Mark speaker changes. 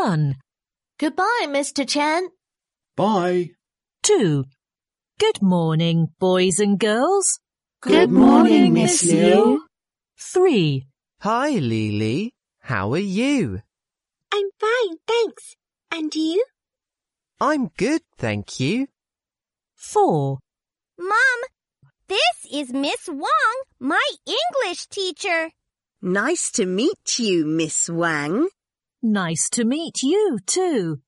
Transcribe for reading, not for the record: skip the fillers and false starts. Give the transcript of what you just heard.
Speaker 1: 1.
Speaker 2: Goodbye, Mr. Chen.
Speaker 3: Bye.
Speaker 1: 2. Good morning, boys and girls.
Speaker 2: Good morning, Miss Liu.
Speaker 1: 3.
Speaker 4: Hi, Lily. How are you?
Speaker 5: I'm fine, thanks. And you?
Speaker 4: I'm good, thank you.
Speaker 1: 4.
Speaker 5: Mom, this is Miss Wang, my English teacher.
Speaker 6: Nice to meet you, Miss Wang.
Speaker 1: Nice to meet you too.